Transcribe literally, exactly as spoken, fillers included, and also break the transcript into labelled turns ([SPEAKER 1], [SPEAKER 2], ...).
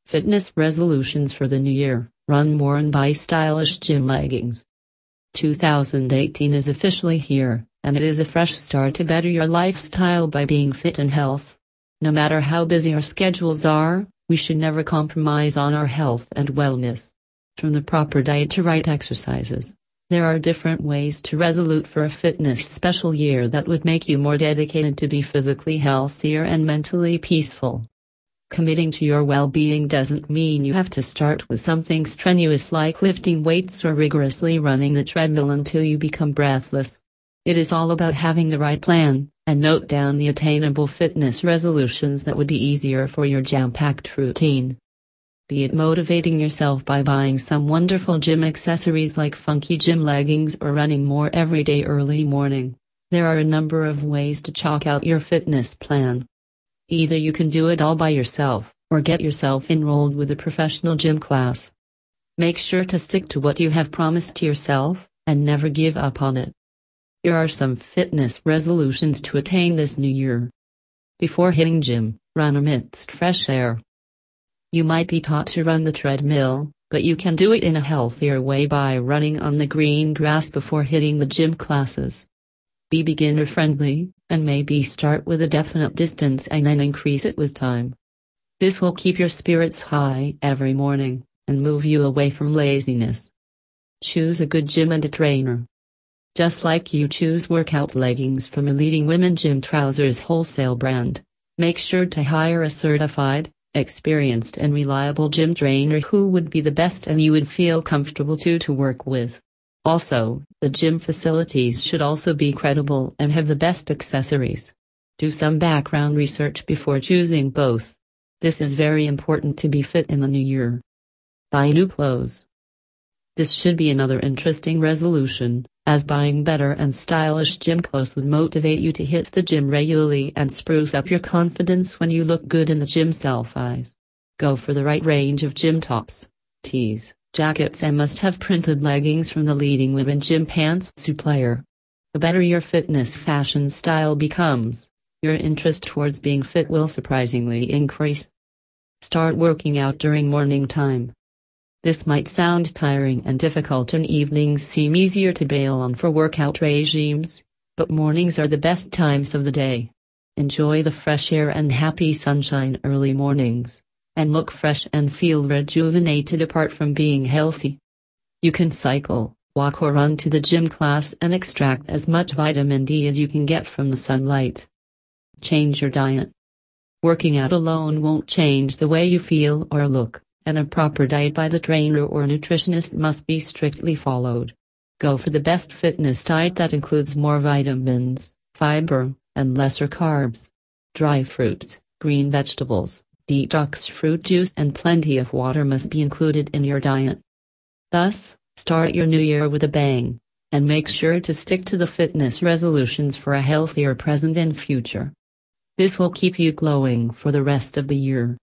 [SPEAKER 1] Fitness resolutions for the new year: run more and buy stylish gym leggings. two thousand eighteen is officially here, and it is a fresh start to better your lifestyle by being fit and health. No matter how busy our schedules are, we should never compromise on our health and wellness. From the proper diet to right exercises, there are different ways to resolute for a fitness special year that would make you more dedicated to be physically healthier and mentally peaceful. Committing to your well-being doesn't mean you have to start with something strenuous like lifting weights or rigorously running the treadmill until you become breathless. It is all about having the right plan, and note down the attainable fitness resolutions that would be easier for your jam-packed routine. Be it motivating yourself by buying some wonderful gym accessories like funky gym leggings or running more every day early morning. There are a number of ways to chalk out your fitness plan. Either you can do it all by yourself, or get yourself enrolled with a professional gym class. Make sure to stick to what you have promised to yourself, and never give up on it. Here are some fitness resolutions to attain this new year. Before hitting gym, run amidst fresh air. You might be taught to run the treadmill, but you can do it in a healthier way by running on the green grass before hitting the gym classes. Be beginner friendly, and maybe start with a definite distance and then increase it with time. This will keep your spirits high every morning, and move you away from laziness. Choose a good gym and a trainer. Just like you choose workout leggings from a leading women gym trousers wholesale brand, make sure to hire a certified, experienced and reliable gym trainer who would be the best and you would feel comfortable to to work with. Also, the gym facilities should also be credible and have the best accessories. Do some background research before choosing both. This is very important to be fit in the new year. Buy new clothes. This should be another interesting resolution, as buying better and stylish gym clothes would motivate you to hit the gym regularly and spruce up your confidence when you look good in the gym selfies. Go for the right range of gym tops, tees, jackets and must-have printed leggings from the leading women gym pants supplier. The better your fitness fashion style becomes, your interest towards being fit will surprisingly increase. Start working out during morning time. This might sound tiring and difficult and evenings seem easier to bail on for workout regimes, but mornings are the best times of the day. Enjoy the fresh air and happy sunshine early mornings, and look fresh and feel rejuvenated apart from being healthy. You can cycle, walk or run to the gym class and extract as much vitamin D as you can get from the sunlight. Change your diet. Working out alone won't change the way you feel or look, and a proper diet by the trainer or nutritionist must be strictly followed. Go for the best fitness diet that includes more vitamins, fiber, and lesser carbs. Dry fruits, green vegetables, detox fruit juice and plenty of water must be included in your diet. Thus, start your new year with a bang, and make sure to stick to the fitness resolutions for a healthier present and future. This will keep you glowing for the rest of the year.